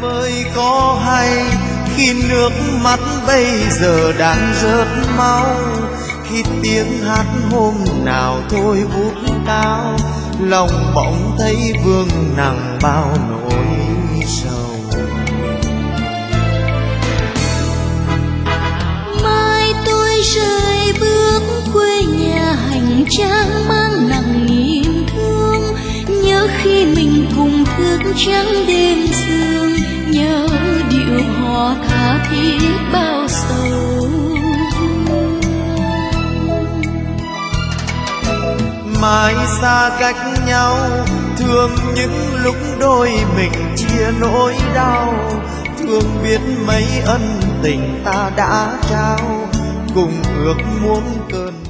mới có hay khi nước mắt bây giờ đang rớt máu, khi tiếng hát hôm nào thôi vút cao, lòng bỗng thấy vương nặng bao nỗi sầu. Mai tôi rời bước quê nhà hành trang mang nặng niềm thương, nhớ khi mình cùng thức trắng đêm sương, nhớ điệu hò tha thiết bao sầu. Mai xa cách nhau thương những lúc đôi mình chia nỗi đau, thương biết mấy ân tình ta đã trao, cùng ước muốn cơn